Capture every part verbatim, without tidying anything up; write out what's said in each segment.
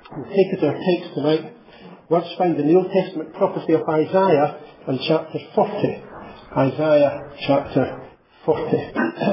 We'll take as our text tonight words found in the Old Testament prophecy of Isaiah in chapter forty. Isaiah chapter forty.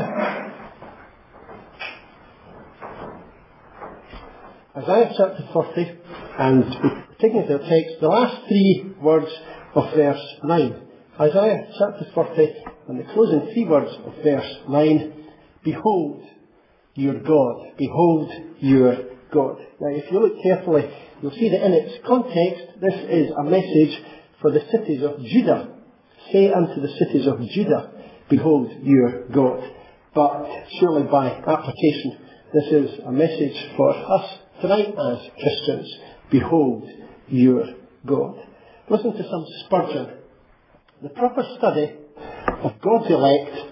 Isaiah chapter forty, and we're taking as our text the last three words of verse nine. Isaiah chapter forty, and the closing three words of verse nine. Behold your God. Behold your God. Now, if you look carefully, you'll see that in its context, this is a message for the cities of Judah. Say unto the cities of Judah, behold your God. But surely by application, this is a message for us tonight as Christians. Behold your God. Listen to some Spurgeon. The proper study of God's elect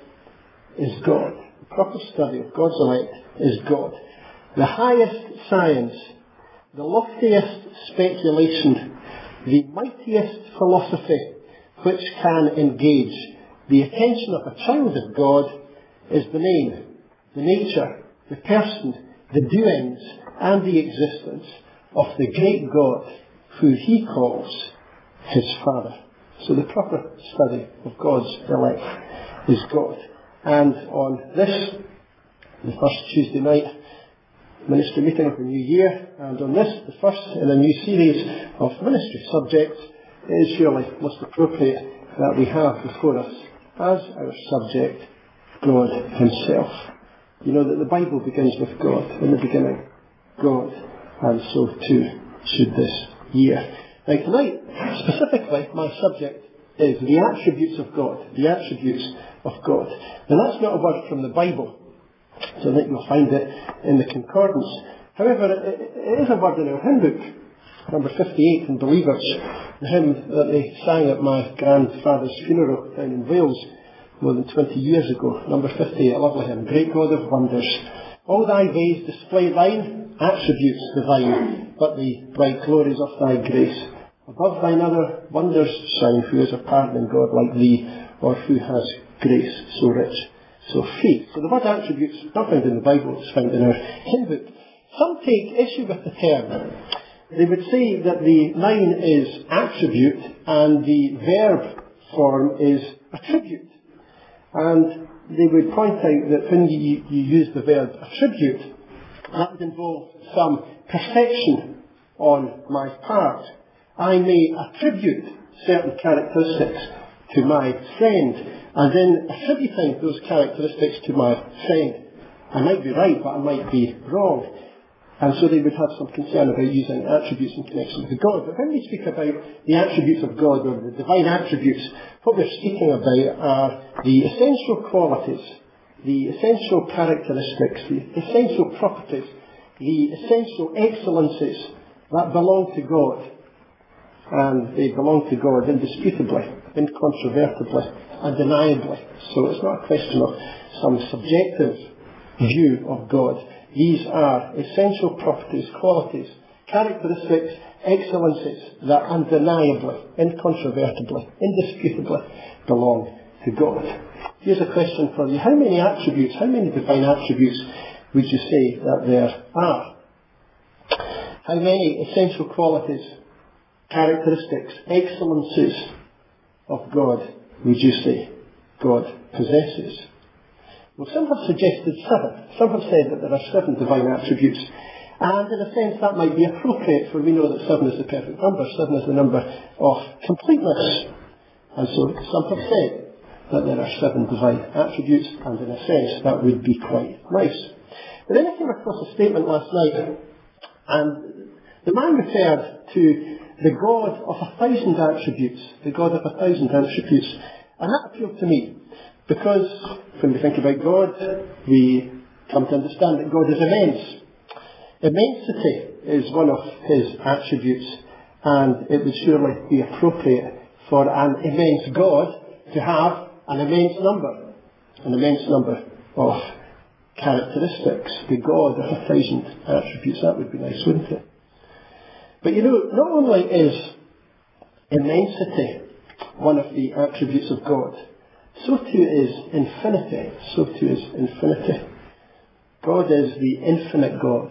is God. The proper study of God's elect is God. The highest science, the loftiest speculation, the mightiest philosophy which can engage the attention of a child of God is the name, the nature, the person, the doings and the existence of the great God who he calls his Father. So the proper study of God's elect is God. And on this, the first Tuesday night ministry meeting of the new year, and on this, the first in a new series of ministry subjects, it is surely most appropriate that we have before us as our subject God himself. You know that the Bible begins with God. In the beginning, God, and so too should this year. Now tonight, specifically, my subject is the attributes of God. The attributes of God. Now that's not a word from the Bible, so I think you'll find it in the concordance. However, it, it is a word in our hymn book, number fifty-eight in Believers, the hymn that they sang at my grandfather's funeral down in Wales more than twenty years ago. Number fifty-eight, a lovely hymn. Great God of wonders, all thy ways display thine attributes divine, but the bright glories of thy grace. Above thine other wonders shine, who is a pardoning God like thee, or who has grace so rich, so free. So the word attributes not found in the Bible, it's found in our hymn book. Some take issue with the term. They would say that the noun is attribute and the verb form is attribute. And they would point out that when you, you use the verb attribute, that would involve some perfection on my part. I may attribute certain characteristics to my friend, and then attributing those characteristics to my friend, I might be right, but I might be wrong. And so they would have some concern about using attributes in connection with God. But when we speak about the attributes of God, or the divine attributes, what we're speaking about are the essential qualities, the essential characteristics, the essential properties, the essential excellences that belong to God. And they belong to God indisputably, incontrovertibly, undeniably. So it's not a question of some subjective view of God. These are essential properties, qualities, characteristics, excellences that undeniably, incontrovertibly, indisputably belong to God. Here's a question for you. How many attributes, how many divine attributes would you say that there are? How many essential qualities, characteristics, excellences of God would you say God possesses? Well, some have suggested seven. Some have said that there are seven divine attributes. And in a sense that might be appropriate, for we know that seven is the perfect number. Seven is the number of completeness. And so some have said that there are seven divine attributes, and in a sense that would be quite nice. But then I came across a statement last night, and the man referred to the God of a thousand attributes. The God of a thousand attributes. And that appealed to me. Because when we think about God, we come to understand that God is immense. Immensity is one of his attributes, and it would surely be appropriate for an immense God to have an immense number, an immense number of characteristics. The God of a thousand attributes, that would be nice, wouldn't it? But you know, not only is immensity one of the attributes of God, so too is infinity. So too is infinity. God is the infinite God,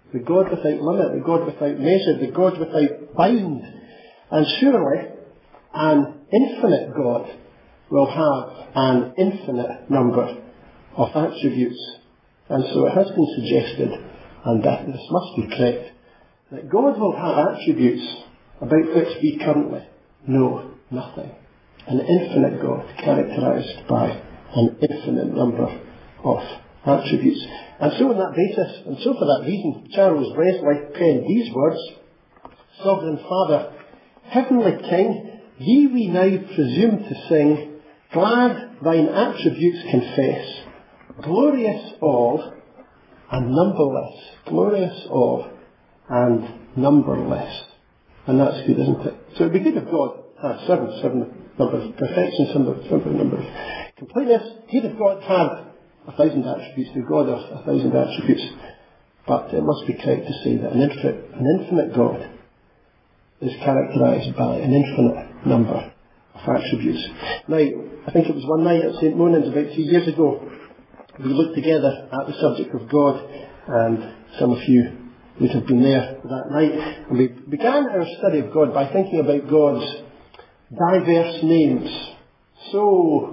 the God without limit, the God without measure, the God without bound. And surely an infinite God will have an infinite number of attributes. And so it has been suggested, and that this must be correct, that God will have attributes about which we currently know nothing. An infinite God characterized by an infinite number of attributes. And so on that basis, and so for that reason, Charles Wesley penned these words: Sovereign Father, Heavenly King, thee we now presume to sing, glad thine attributes confess, glorious all and numberless, glorious all and numberless. And that's good, isn't it? So it would be good if God had seven, seven numbers of perfection, seven, seven numbers of completeness. Good if God had a thousand attributes, the God of a thousand attributes. But it must be correct to say that an infinite, an infinite God is characterized by an infinite number of attributes. Now, I think it was one night at Saint Monans about two years ago, we looked together at the subject of God, and some of you would have been there that night. And we began our study of God by thinking about God's diverse names. So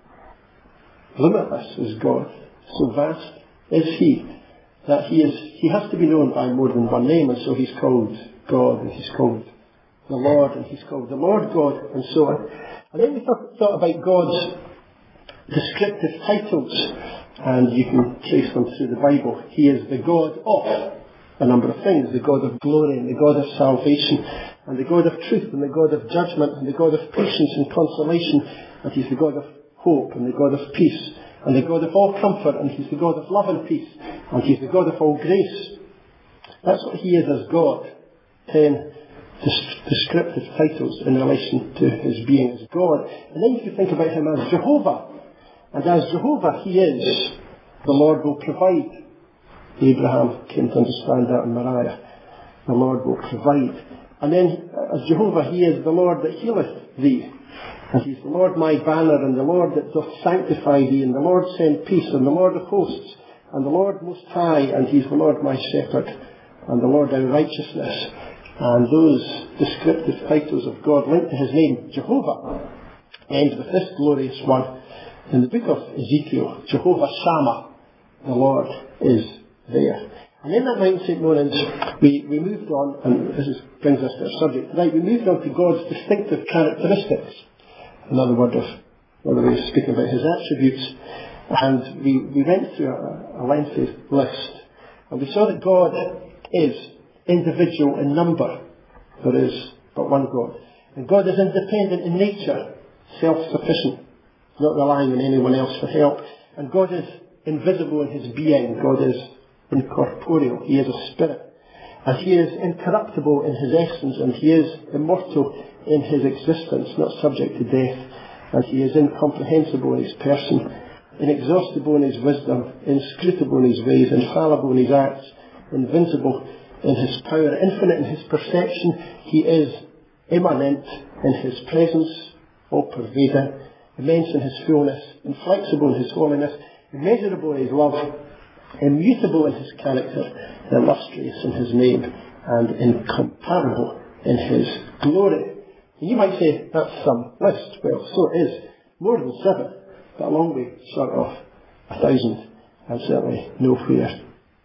limitless is God, so vast is He, that He is He has to be known by more than one name, and so He's called God, and He's called the Lord, and He's called the Lord God, and so on. And then we thought, thought about God's descriptive titles, and you can trace them through the Bible. He is the God of a number of things: the God of glory, and the God of salvation, and the God of truth, and the God of judgment, and the God of patience and consolation, and He's the God of hope, and the God of peace, and the God of all comfort, and He's the God of love and peace, and He's the God of all grace. That's what He is as God. Ten descriptive titles in relation to His being as God. And then you can think about Him as Jehovah. And as Jehovah, He is the Lord will provide. Abraham came to understand that in Moriah. The Lord will provide. And then as Jehovah, He is the Lord that healeth thee. And He's the Lord my banner, and the Lord that doth sanctify thee, and the Lord send peace, and the Lord of hosts, and the Lord most high, and He's the Lord my shepherd, and the Lord our righteousness. And those descriptive titles of God linked to His name, Jehovah, end with this glorious one. In the book of Ezekiel, Jehovah Shammah, the Lord is there. And in that night in Saint Monans, we, we moved on, and this is, brings us to our subject tonight, we moved on to God's distinctive characteristics. Another word of, another way of speaking about His attributes. And we, we went through a, a lengthy list. And we saw that God is individual in number. There is but one God. And God is independent in nature, self-sufficient, not relying on anyone else for help. And God is invisible in His being. God is incorporeal. He is a spirit. And He is incorruptible in His essence, and He is immortal in His existence, not subject to death. And He is incomprehensible in His person, inexhaustible in His wisdom, inscrutable in His ways, infallible in His acts, invincible in His power, infinite in His perception. He is immanent in His presence, all-pervading, immense in His fullness, inflexible in His holiness, immeasurable in His love, immutable in His character, illustrious in His name, and incomparable in His glory. And you might say, that's some list. Well, so it is. More than seven, but a long way short of a thousand, and certainly nowhere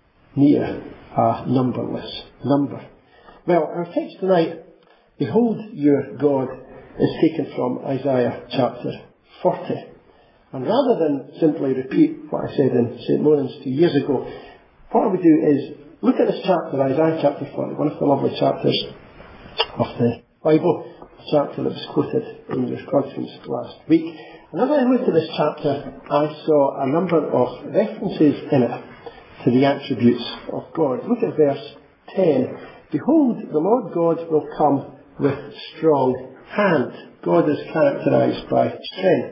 near a numberless number. Well, our text tonight, Behold your God, is taken from Isaiah chapter forty. And rather than simply repeat what I said in Saint Monans two years ago, what I would do is look at this chapter, Isaiah chapter forty, one of the lovely chapters of the Bible, a chapter that was quoted in your conference last week. And as I looked at this chapter, I saw a number of references in it to the attributes of God. Look at verse ten. Behold, the Lord God will come with strong hand. God is characterized by strength.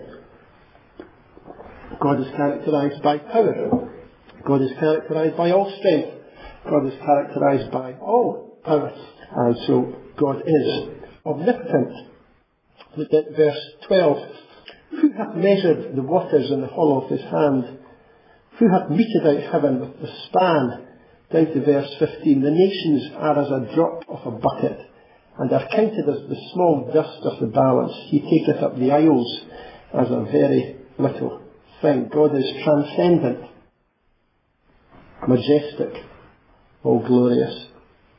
God is characterized by power. God is characterized by all strength. God is characterized by all power. And so God is omnipotent. Look at verse twelve. Who hath measured the waters in the hollow of His hand? Who hath meted out heaven with the span, Down to verse fifteen. The nations are as a drop of a bucket, and are counted as the small dust of the balance. He taketh up the isles as a very little thing. God is transcendent, majestic, all glorious.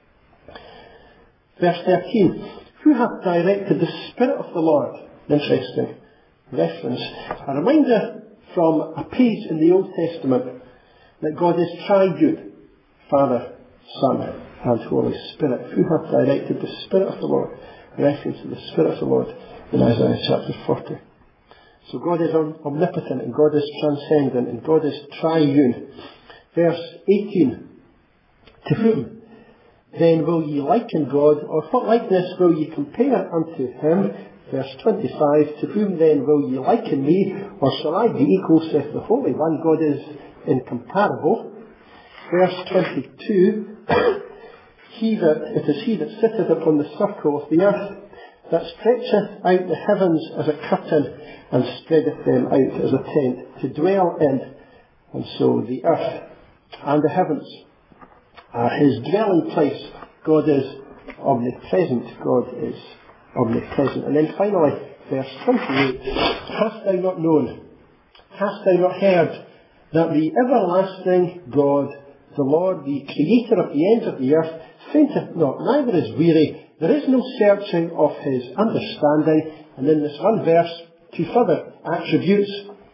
Verse thirteen. Who hath directed the Spirit of the Lord? Interesting reference. A reminder from a page in the Old Testament that God is triune, Father, Son, and Holy Spirit. Who hath directed the Spirit of the Lord? Reference to the Spirit of the Lord in Isaiah chapter forty. So God is omnipotent, and God is transcendent, and God is triune. Verse eighteen. To whom then will ye liken God, or what likeness will ye compare unto him? Verse twenty-five. To whom then will ye liken me, or shall I be equal, saith the Holy One? God is incomparable. Verse twenty-two. He that, it is he that sitteth upon the circle of the earth, that stretcheth out the heavens as a curtain, and spreadeth them out as a tent, to dwell in. And so the earth and the heavens are his dwelling place. God is omnipresent. God is omnipresent. And then finally, verse twenty-eight. Hast thou not known, hast thou not heard, that the everlasting God, the Lord, the Creator of the ends of the earth, fainteth not, neither is weary. There is no searching of his understanding. And in this one verse, two further attributes.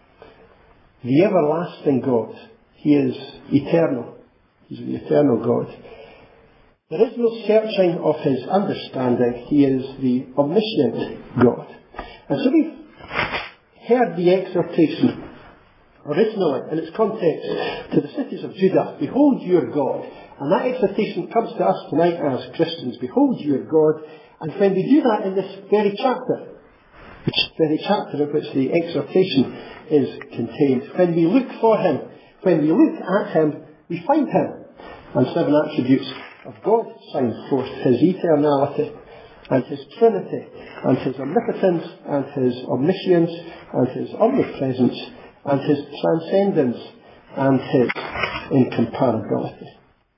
The everlasting God. He is eternal. He's the eternal God. There is no searching of his understanding. He is the omniscient God. And so we've heard the exhortation originally in its context to the cities of Judah. Behold your God. And that exhortation comes to us tonight as Christians. Behold your God. And when we do that in this very chapter, which very chapter in which the exhortation is contained, when we look for him, when we look at him, we find him. And seven attributes of God shine forth: his eternality, and his trinity, and his omnipotence, and his omniscience, and his omnipresence, and his transcendence, and his incomparability.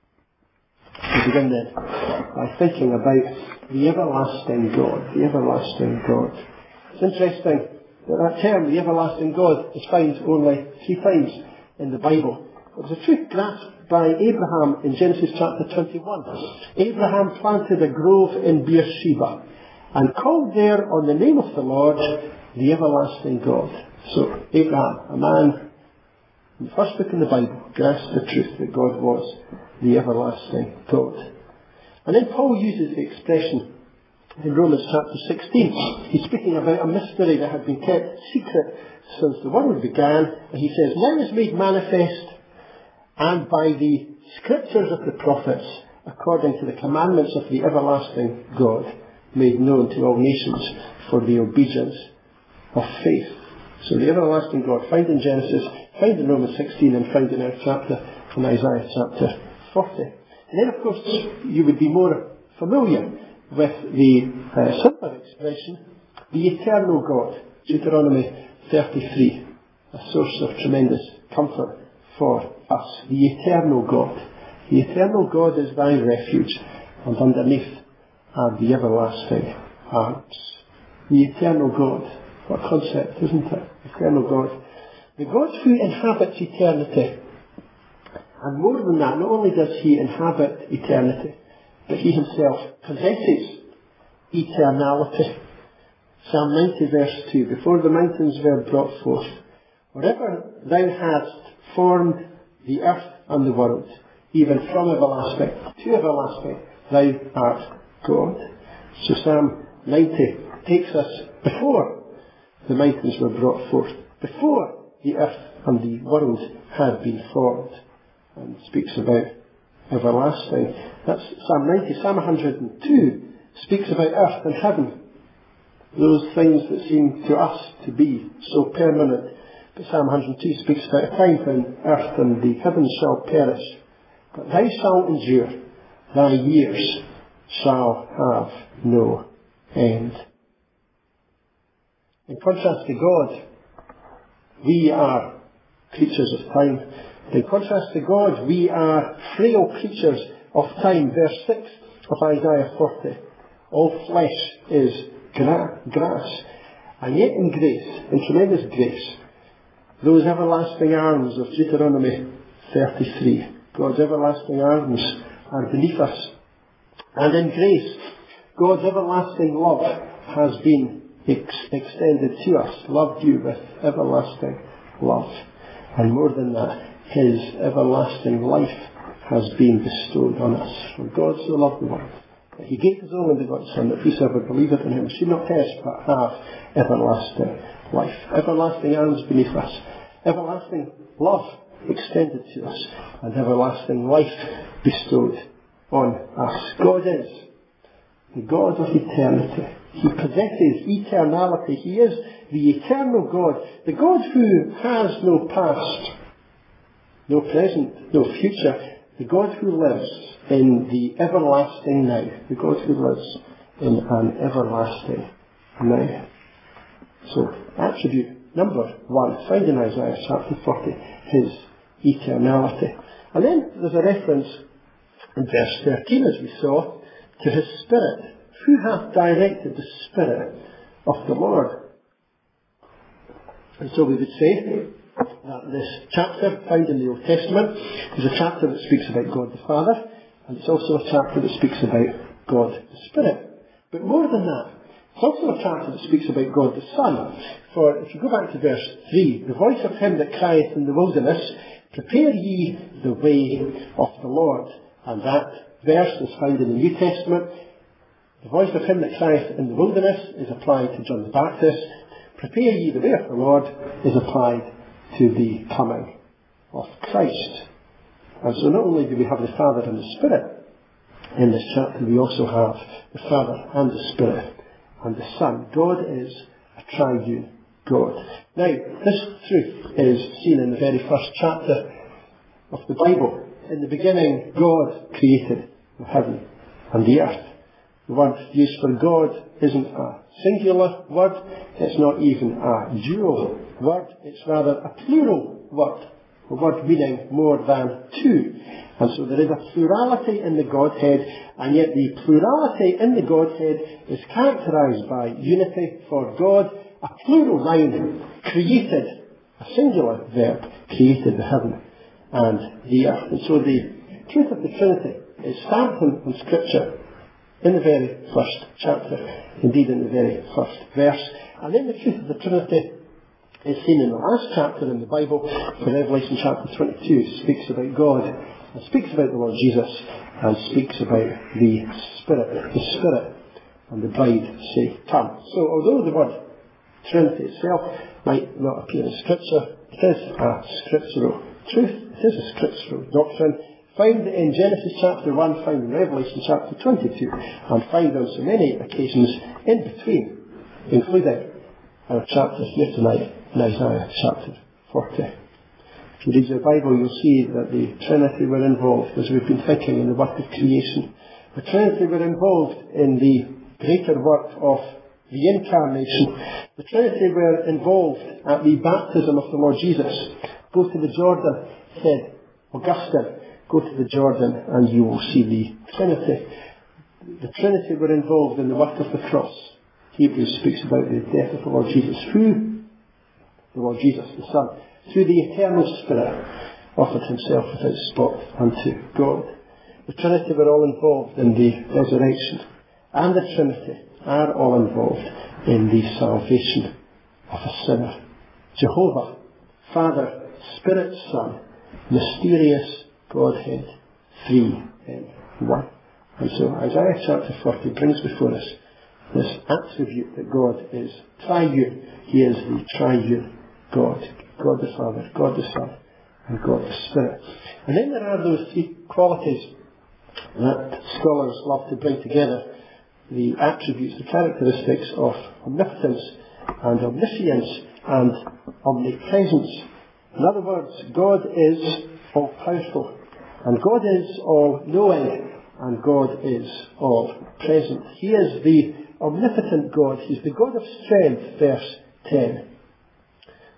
We begin then by thinking about the everlasting God, the everlasting God. It's interesting that that term, the everlasting God, is found only three times in the Bible. It was a truth grasped by Abraham in Genesis chapter twenty-one. Abraham planted a grove in Beersheba and called there on the name of the Lord, the everlasting God. So Abraham, a man in the first book in the Bible, grasped the truth that God was the everlasting God. And then Paul uses the expression in Romans chapter sixteen. He's speaking about a mystery that had been kept secret since the world began. And he says, now is made manifest, and by the scriptures of the prophets, according to the commandments of the everlasting God, made known to all nations for the obedience of faith. So the everlasting God, found in Genesis, found in Romans sixteen, and found in our chapter, in Isaiah chapter forty. And then, of course, you would be more familiar with the uh, simpler expression, the eternal God, Deuteronomy thirty-three, a source of tremendous comfort for us. The eternal God. The eternal God is thy refuge, and underneath are the everlasting arms. The eternal God. What a concept, isn't it? Eternal God. The God who inhabits eternity. And more than that, not only does he inhabit eternity, but he himself possesses eternality. Psalm ninety verse two, before the mountains were brought forth, wherever thou hadst formed the earth and the world, even from everlasting to everlasting, thou art God. So Psalm ninety takes us before the mountains were brought forth, before the earth and the world had been formed, and speaks about everlasting. That's Psalm ninety. Psalm one hundred two speaks about earth and heaven, those things that seem to us to be so permanent. But Psalm one hundred two speaks about a time when earth and the heavens shall perish, but thou shalt endure, thy years shall have no end. In contrast to God, we are creatures of time. In contrast to God, we are frail creatures of time. Verse six of Isaiah forty. All flesh is gra- grass. And yet in grace, in tremendous grace, those everlasting arms of Deuteronomy thirty-three, God's everlasting arms are beneath us. And in grace, God's everlasting love has been ex- extended to us, loved you with everlasting love. And more than that, His everlasting life has been bestowed on us. For God so loved the world that He gave His only begotten Son, that whosoever believeth in Him should not perish but have everlasting life. Everlasting arms beneath us, everlasting love extended to us, and everlasting life bestowed on us. God is the God of eternity. He possesses eternality. He is the eternal God, the God who has no past, no present, no future, the God who lives in the everlasting now, the God who lives in an everlasting now. So, attribute number one, found in Isaiah chapter forty, His eternality. And then there's a reference in verse thirteen, as we saw, to His Spirit. Who hath directed the Spirit of the Lord? And so we would say that this chapter found in the Old Testament is a chapter that speaks about God the Father, and it's also a chapter that speaks about God the Spirit. But more than that, it's also a chapter that speaks about God the Son. For if you go back to verse three, the voice of him that crieth in the wilderness, prepare ye the way of the Lord. And that verse is found in the New Testament. The voice of him that crieth in the wilderness is applied to John the Baptist. Prepare ye the way of the Lord is applied to the coming of Christ. And so not only do we have the Father and the Spirit in this chapter, we also have the Father and the Spirit and the Son. God is a triune God. Now, this truth is seen in the very first chapter of the Bible. In the beginning, God created the heaven and the earth. The word used for God isn't a singular word. It's not even a dual word. It's rather a plural word. A word meaning more than two. And so there is a plurality in the Godhead, and yet the plurality in the Godhead is characterized by unity. For God, a plural noun, created, a singular verb, created the heaven and the earth. And so the truth of the Trinity is stamped in Scripture in the very first chapter, indeed in the very first verse. And then the truth of the Trinity is seen in the last chapter in the Bible, for Revelation chapter twenty-two speaks about God, and speaks about the Lord Jesus, and speaks about the Spirit. The Spirit and the bride say, come. So although the word Trinity itself might not appear in Scripture, it is a scriptural truth. It is a scriptural doctrine, found in Genesis chapter one, found in Revelation chapter twenty-two, and found on so many occasions in between, including our chapter here tonight in Isaiah chapter forty. If you read your Bible, you'll see that the Trinity were involved, as we've been thinking, in the work of creation. The Trinity were involved in the greater work of the incarnation. The Trinity were involved at the baptism of the Lord Jesus. Go to the Jordan, said Augustine. Go to the Jordan and you will see the Trinity. The Trinity were involved in the work of the cross. Hebrews speaks about the death of the Lord Jesus. Who? The Lord Jesus, the Son, through the eternal Spirit, offered himself without spot unto God. The Trinity were all involved in the resurrection. And the Trinity are all involved in the salvation of a sinner. Jehovah, Father, Spirit, Son, mysterious Godhead, three in one. And so Isaiah chapter forty brings before us this attribute that God is triune. He is the triune God. God the Father, God the Son, and God the Spirit. And then there are those three qualities that scholars love to bring together. The attributes, the characteristics of omnipotence and omniscience and omnipresence. In other words, God is all-powerful, and God is all-knowing, and God is all-present. He is the omnipotent God. He's the God of strength, verse ten.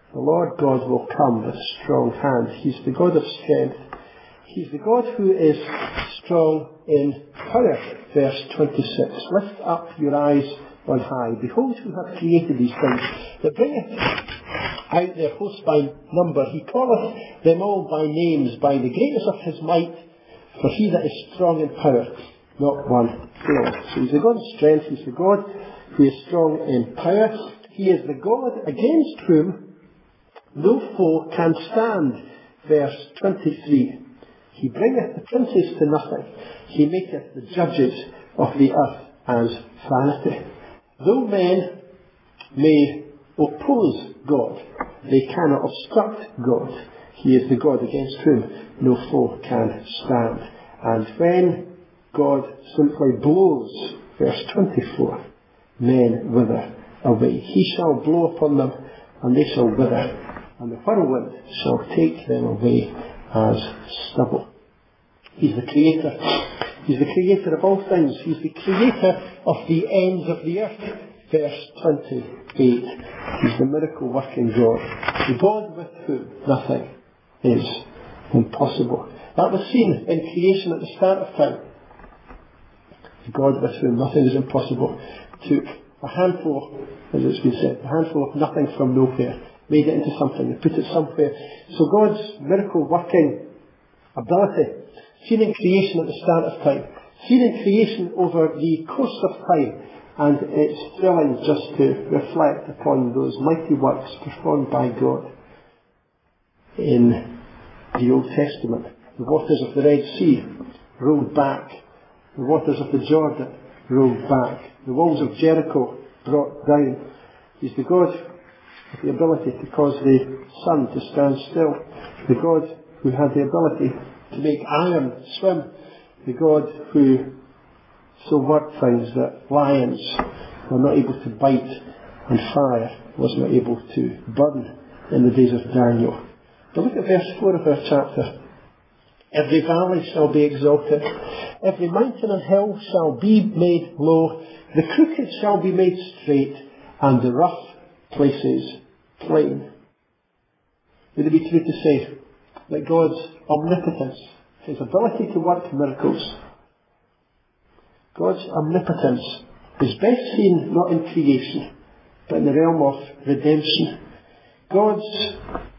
The Lord God will come with a strong hand. He's the God of strength. He's the God who is strong in power. Verse twenty-six. Lift up your eyes on high. Behold, who hath created these things, that bringeth out their host by number. He calleth them all by names, by the greatness of his might. For he that is strong in power, not one faileth. So he's the God of strength. He's the God who is strong in power. He is the God against whom no foe can stand. Verse twenty-three. He bringeth the princes to nothing. He maketh the judges of the earth as vanity. Though men may oppose God, they cannot obstruct God. He is the God against whom no foe can stand. And when God simply blows, verse twenty-four, men wither away. He shall blow upon them, and they shall wither, and the whirlwind shall take them away as stubble. He's the creator. He's the creator of all things. He's the creator of the ends of the earth. Verse twenty-eight. He's the miracle working God. The God with whom nothing is impossible. That was seen in creation at the start of time. The God with whom nothing is impossible took a handful, as it's been said, a handful of nothing from nowhere, made it into something and put it somewhere. So God's miracle working ability, seen in creation at the start of time, seen in creation over the course of time, and it's thrilling just to reflect upon those mighty works performed by God in the Old Testament. The waters of the Red Sea rolled back. The waters of the Jordan rolled back. The walls of Jericho brought down. He's the God with the ability to cause the sun to stand still. The God who had the ability to make iron swim. The God who so worked things that lions were not able to bite and fire was not able to burn in the days of Daniel. But look at verse four of our chapter. Every valley shall be exalted, every mountain and hill shall be made low, the crooked shall be made straight, and the rough places plain. Would it be true to say that God's omnipotence, his ability to work miracles, God's omnipotence is best seen not in creation, but in the realm of redemption. God's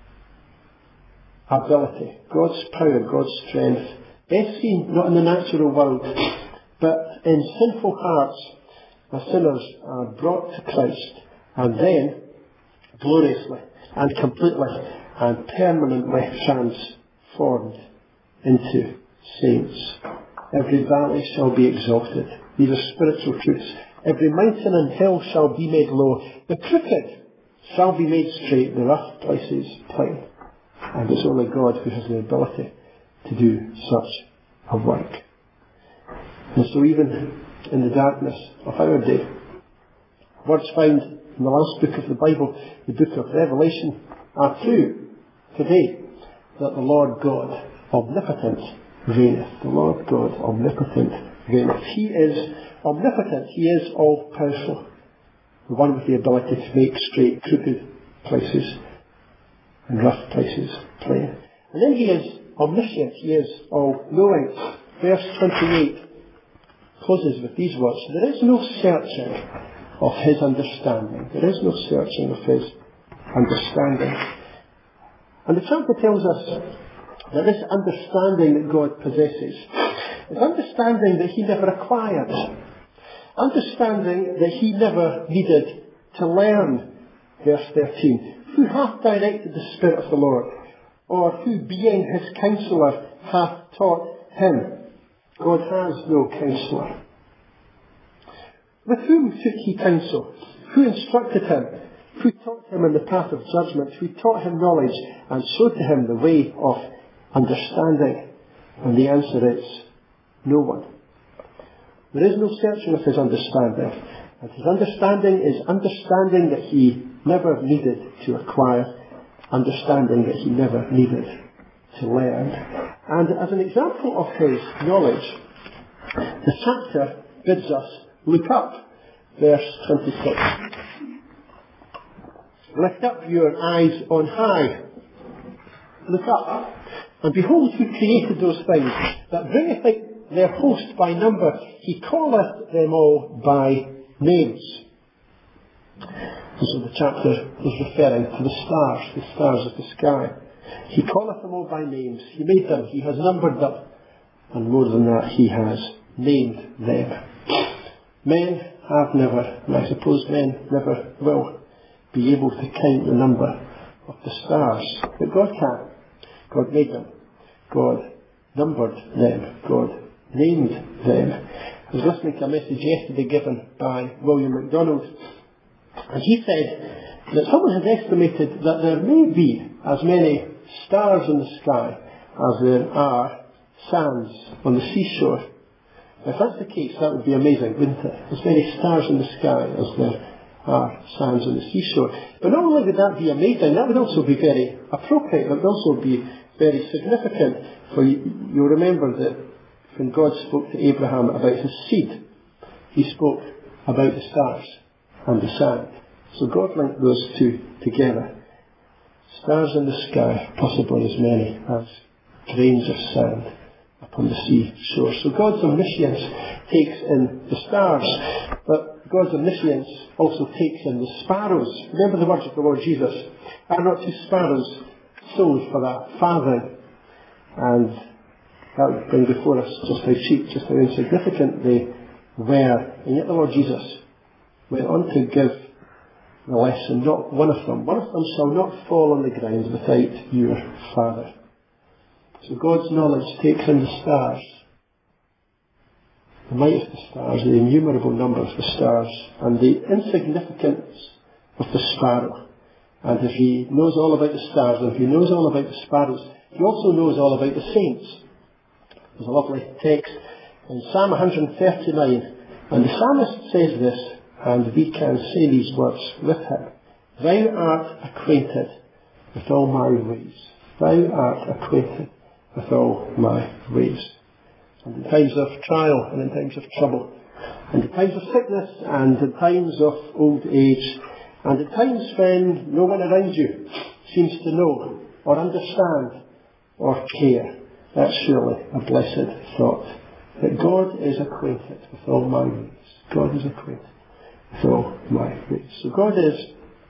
ability, God's power, God's strength, best seen not in the natural world, but in sinful hearts, where sinners are brought to Christ, and then gloriously and completely and permanently transformed into saints. Every valley shall be exalted. These are spiritual truths. Every mountain and hill shall be made low. The crooked shall be made straight, the rough places plain. And it's only God who has the ability to do such a work. And so even in the darkness of our day, words found in the last book of the Bible, the book of Revelation, are true today, that the Lord God omnipotent reigneth. The Lord God omnipotent reigneth. He is omnipotent. He is all powerful. The one with the ability to make straight, crooked places and rough places plain. And then he is omniscient. He is all-knowing. Verse twenty-eight closes with these words. There is no searching of his understanding. There is no searching of his understanding. And the chapter tells us that this understanding that God possesses is understanding that he never acquired. Understanding that he never needed to learn. Verse thirteen. Who hath directed the Spirit of the Lord? Or who, being his counsellor, hath taught him? God has no counsellor. With whom took he counsel? Who instructed him? Who taught him in the path of judgment? Who taught him knowledge and showed to him the way of understanding? And the answer is, no one. There is no searching of his understanding. And his understanding is understanding that he never needed to acquire, understanding that he never needed to learn. And as an example of his knowledge, the chapter bids us look up. Verse twenty-six. Lift up your eyes on high. Look up, and behold who created those things, that bringeth out their host by number. He calleth them all by names. And so the chapter is referring to the stars, the stars of the sky. He calleth them all by names. He made them. He has numbered them. And more than that, he has named them. Men have never, and I suppose men never will, be able to count the number of the stars. But God can. God made them. God numbered them. God named them. I was listening to a message yesterday given by William MacDonald, and he said that someone has estimated that there may be as many stars in the sky as there are sands on the seashore. If that's the case, that would be amazing, wouldn't it? As many stars in the sky as there are sands on the seashore. But not only would that be amazing, that would also be very appropriate. It would also be very significant. For you, you'll remember that when God spoke to Abraham about his seed, he spoke about the stars and the sand. So God linked those two together. Stars in the sky, possibly as many as grains of sand upon the seashore. So God's omniscience takes in the stars, but God's omniscience also takes in the sparrows. Remember the words of the Lord Jesus, are not two sparrows sold for a farthing? And that would bring before us just how cheap, just how insignificant they were. And yet the Lord Jesus went on to give the lesson, not one of them, one of them shall not fall on the ground without your Father. So God's knowledge takes in the stars, the might of the stars, the innumerable number of the stars, and the insignificance of the sparrow. And if he knows all about the stars, and if he knows all about the sparrows, he also knows all about the saints. There's a lovely text in Psalm one thirty-nine, and the psalmist says this, and we can say these words with him. Thou art acquainted with all my ways. Thou art acquainted with all my ways. And in times of trial, and in times of trouble, and in times of sickness, and in times of old age, and in times when no one around you seems to know, or understand, or care, that's surely a blessed thought. That God is acquainted with all my ways. God is acquainted with all my ways. So God is,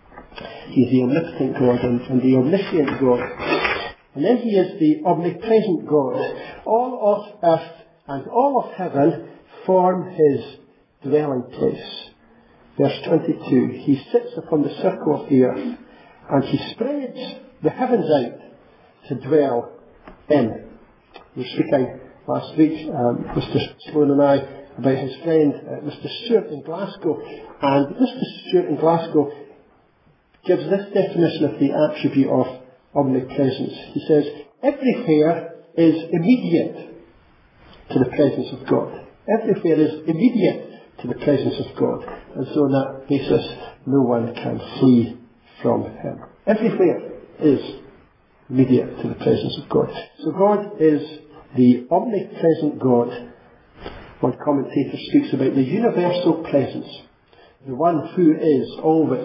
He's the omnipotent God and, and the omniscient God. And then He is the omnipresent God. All of earth and all of heaven form His dwelling place. Verse twenty-two, He sits upon the circle of the earth, and He spreads the heavens out to dwell in. We were speaking last week, um, Mister Sloan and I, about his friend uh, Mister Stewart in Glasgow, and Mister Stewart in Glasgow gives this definition of the attribute of omnipresence. He says, everywhere is immediate to the presence of God. Everywhere is immediate to the presence of God. And so on that basis, no one can flee from Him. Everywhere is immediate to the presence of God. So God is the omnipresent God. One commentator speaks about the universal presence, the one who is always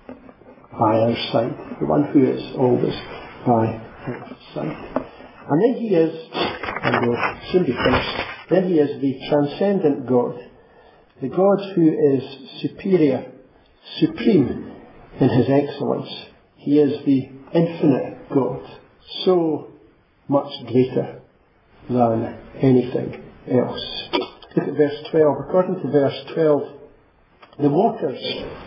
by our side, the one who is always by our side. And then He is, and we'll soon be finished, then He is the transcendent God, the God who is superior, supreme in His excellence. He is the infinite God, so much greater than anything else. Look at verse twelve. According to verse twelve, the waters,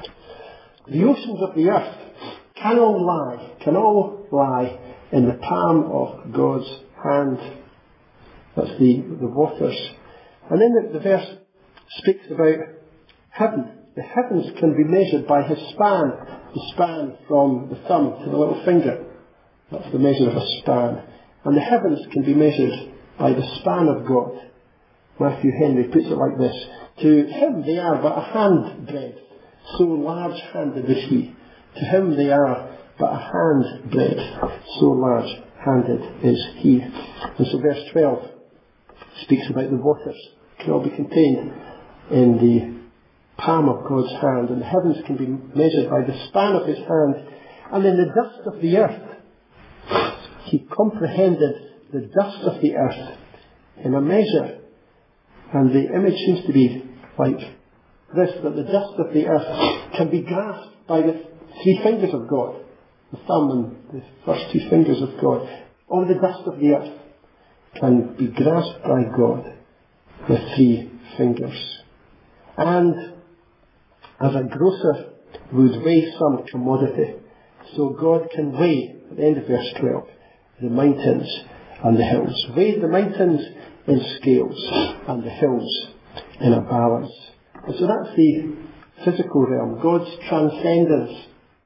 the oceans of the earth can all lie, can all lie in the palm of God's hand. That's the, the waters. And then the, the verse speaks about heaven. The heavens can be measured by His span, the span from the thumb to the little finger. That's the measure of a span. And the heavens can be measured by the span of God. Matthew Henry puts it like this: to Him they are but a handbreadth, so large-handed is He. To Him they are but a handbreadth, so large-handed is He. And so verse twelve speaks about the waters. It can all be contained in the palm of God's hand, and the heavens can be measured by the span of His hand, And in the dust of the earth, he comprehended the dust of the earth in a measure. And the image seems to be like this, that the dust of the earth can be grasped by the three fingers of God, the thumb and the first two fingers of God. All the dust of the earth can be grasped by God with three fingers. And as a grocer would weigh some commodity, so God can weigh, at the end of verse twelve, the mountains and the hills. Weigh the mountains in scales and the hills in a balance. And so that's the physical realm, God's transcendence,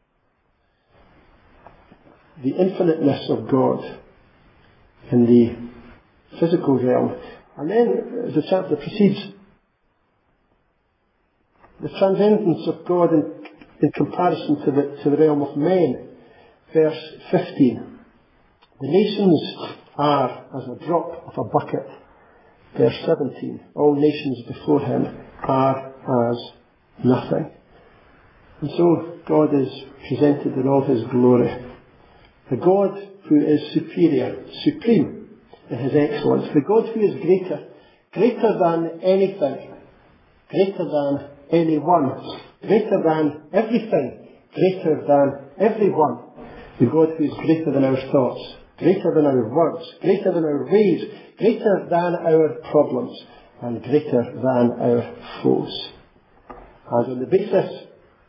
the infiniteness of God in the physical realm. And then, as the chapter proceeds, the transcendence of God in, in comparison to the, to the realm of men. Verse fifteen. The nations are as a drop of a bucket. Verse seventeen. All nations before him are as nothing. And so God is presented in all his glory. The God who is superior, supreme in his excellence. The God who is greater, greater than anything, greater than anyone, greater than everything, greater than everyone. The God who is greater than our thoughts, greater than our words, greater than our ways, greater than our problems, and greater than our foes. And on the basis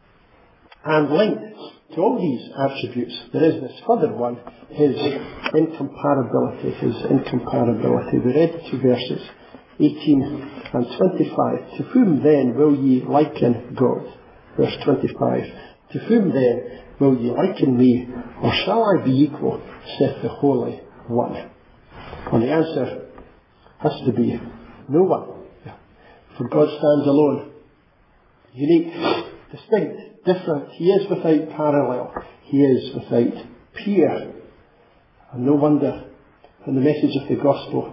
and linked to all these attributes, there is this further one, his incomparability, his incomparability. We read the two verses, eighteen and twenty-five. To whom then will ye liken God? Verse twenty-five. To whom then will ye liken me, or shall I be equal, saith the Holy One? And the answer has to be no one. For God stands alone, unique, distinct, different. He is without parallel. He is without peer. And no wonder when the message of the gospel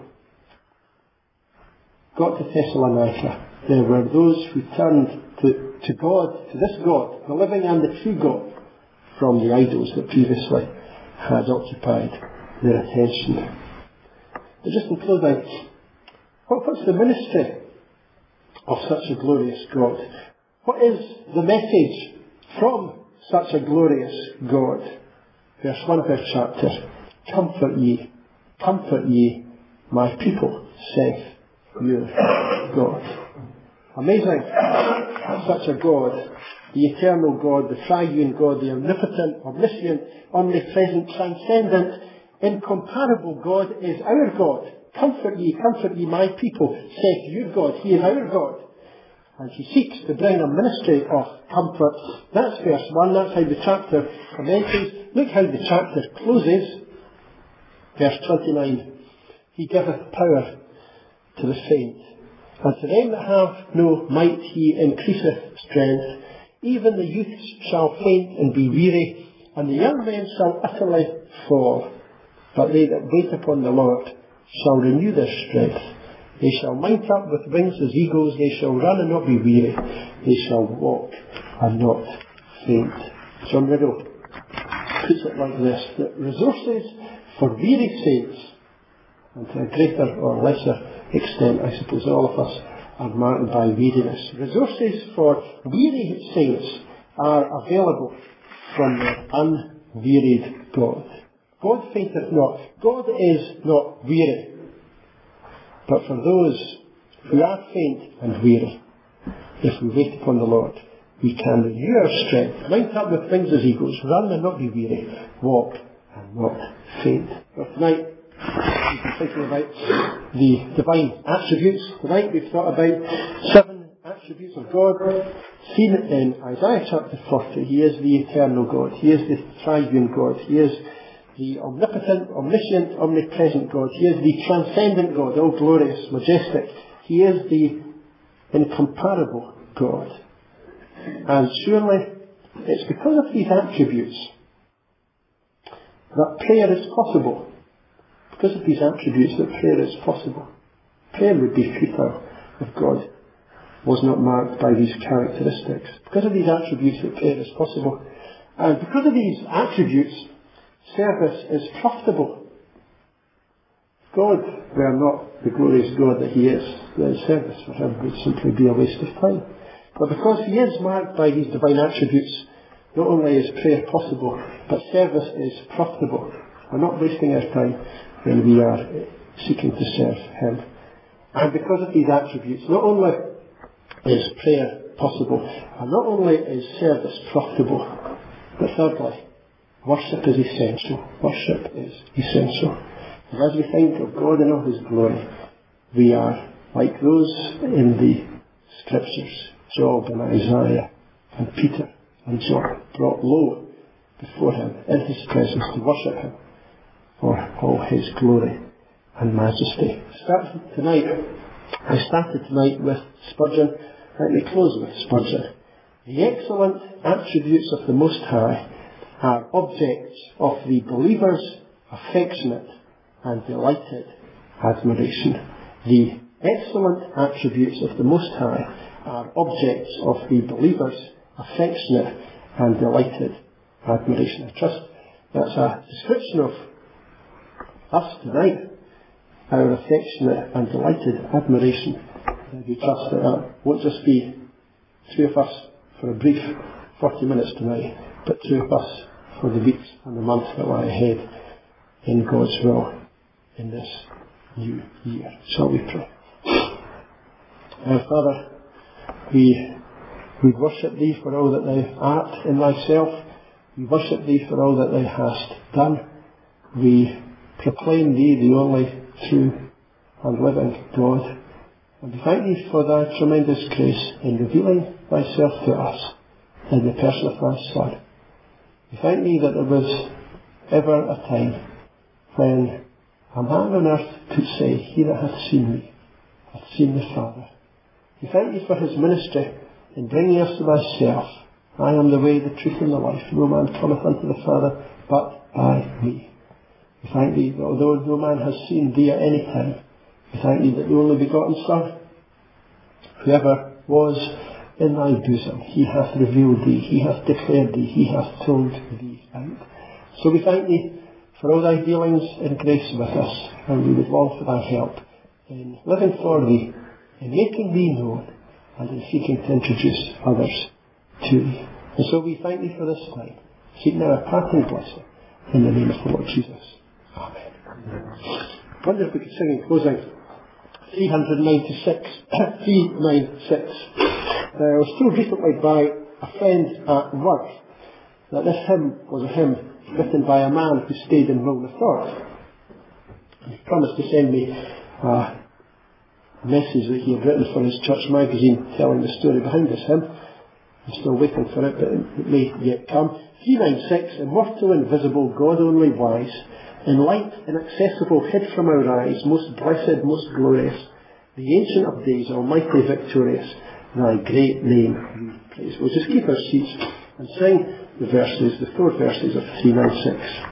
got to Thessalonica, there were those who turned to, to God, to this God, the living and the true God, from the idols that previously had occupied their attention. But just in closing, what, what's the ministry of such a glorious God? What is the message from such a glorious God? Verse one of our chapter. Comfort ye, comfort ye, my people, saith your God. Amazing that such a God, the eternal God, the triune God, the omnipotent, omniscient, omnipresent, transcendent, incomparable God is our God. Comfort ye, comfort ye, my people, saith your God. He is our God. And he seeks to bring a ministry of comfort. That's verse one. That's how the chapter commences. Look how the chapter closes. Verse twenty-nine. He giveth power to the faint. And to them that have no might he increaseth strength. Even the youths shall faint and be weary, and the young men shall utterly fall. But they that wait upon the Lord shall renew their strength. They shall mount up with wings as eagles. They shall run and not be weary. They shall walk and not faint. John Riddle puts it like this, that resources for weary saints, and to a greater or lesser extent, I suppose all of us are marked by weariness. Resources for weary saints are available from the unwearied God. God fainteth not. God is not weary. But for those who are faint and weary, if we wait upon the Lord, we can renew our strength, mount up with wings as eagles, run and not be weary, walk and not faint. Well, tonight, we've been thinking about the divine attributes. Tonight we've thought about seven attributes of God seen in Isaiah chapter forty. He is the eternal God. He is the triune God. He is the omnipotent, omniscient, omnipresent God. He is the transcendent God, all glorious, majestic. He is the incomparable God. And surely it's because of these attributes that prayer is possible. Because of these attributes that prayer is possible. Prayer would be futile if God was not marked by these characteristics. Because of these attributes that prayer is possible. And because of these attributes, service is profitable. God were not the glorious God that He is, then service for Him would simply be a waste of time. But because He is marked by these divine attributes, not only is prayer possible, but service is profitable. We're not wasting our time when we are seeking to serve Him. And because of these attributes, not only is prayer possible, and not only is service profitable, but thirdly, worship is essential. Worship is essential. And as we think of God in all His glory, we are like those in the Scriptures, Job and Isaiah and Peter and John, brought low before Him in His presence to worship Him for all His glory and majesty. Starting tonight, I started tonight with Spurgeon. Let me close with Spurgeon. The excellent attributes of the Most High are objects of the believer's affectionate and delighted admiration. The excellent attributes of the Most High are objects of the believer's affectionate and delighted admiration. I trust that's a description of us tonight, our affectionate and delighted admiration. I do trust that that won't just be two of us for a brief forty minutes tonight, but two of us for the weeks and the months that lie ahead in God's will in this new year. Shall we pray? Our Father, we, we worship Thee for all that Thou art in Thyself. We worship Thee for all that Thou hast done. We proclaim Thee the only true and living God. And we thank Thee for Thy tremendous grace in revealing Thyself to us in the person of Thy Son. We thank Thee that there was ever a time when a man on earth could say, He that hath seen me hath seen the Father. We thank Thee for His ministry in bringing us to Thyself. I am the way, the truth, and the life. No man cometh unto the Father but by me. We thank Thee that although no man has seen Thee at any time, we thank Thee that the only begotten Son, whoever was in Thy bosom, He hath revealed Thee, He hath declared Thee, He hath told Thee out. So we thank Thee for all Thy dealings in grace with us, and we would long for Thy help in living for Thee, in making Thee known, and in seeking to introduce others to Thee. And so we thank Thee for this time. Seek now a parting blessing in the name of the Lord Jesus. Amen. I wonder if we could sing in closing three ninety-six. three ninety-six. Uh, I was told recently by a friend at work that this hymn was a hymn written by a man who stayed in Milnathorpe. He promised to send me a message that he had written for his church magazine telling the story behind this hymn. I'm still waiting for it, but it may yet come. three ninety-six. Immortal, invisible, God only wise, in light inaccessible, hid from our eyes, most blessed, most glorious, the Ancient of Days, almighty, victorious, Thy great name we praise. We'll just keep our seats and sing the verses, the four verses of three ninety-six.